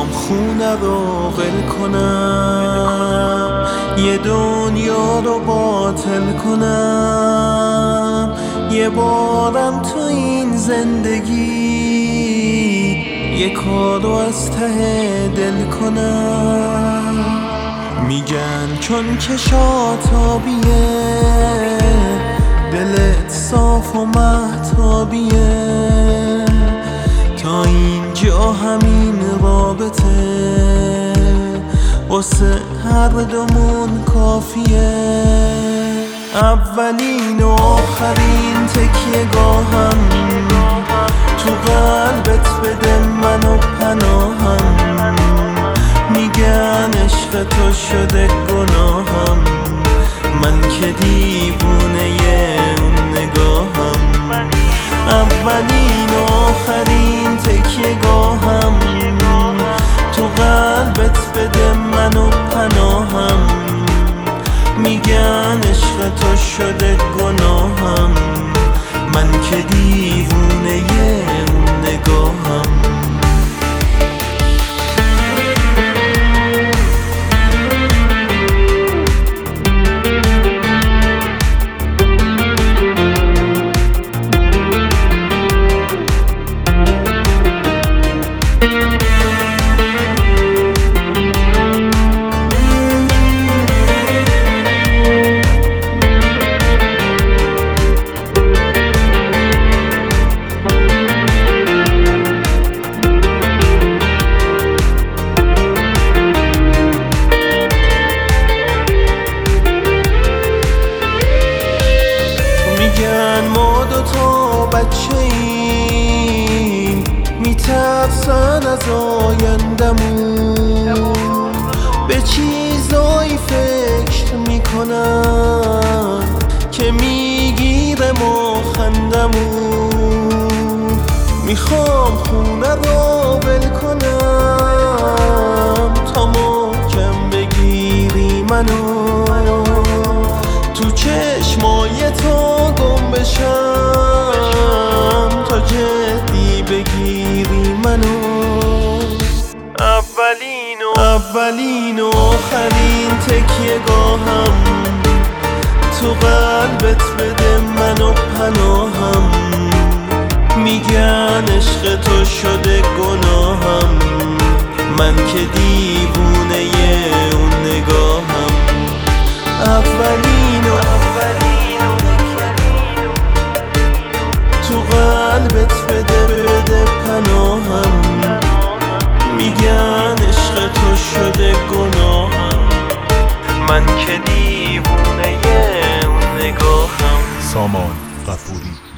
میخوام خونه رو ول کنم، یه دنیا رو باطل کنم، یه بارم تو این زندگی یه کارو از ته دل کنم. میگن چون که شاتابیه دلت صاف و مهتابیه، تا اینجا همین رابطه واسه هر دومون کافیه. اولین و آخرین تکیه گاهم تو قلبت بده منو پناهم، میگن عشق تو شده گناهم، من که دیوونه اون نگاهم. اولین و آخرین تکیه گاهم تو قلبت بده منو پناهم، میگن عشق تو شده گناهم، من که دیوونه اون نگاهم. میگن ما دوتا بچه ایم، میترسن از آیندمون، به چیزایی فکر میکنن که میگیره ما خندمون. میخوام خونه رو ول کنم تا محکم بگیری منو، تو چشمای تو گم بشم تا جدی بگیری منو. اولین و آخرین تکیه گاهم تو قلبت بده منو پناهم، میگن عشق تو شده گناهم، من که دیوونه اون نگاهم. اولین و تو قلبت بده پناهم، میگن عشق تو شده گناهم، من که دیوونه اون نگاهم. سامان غفوری.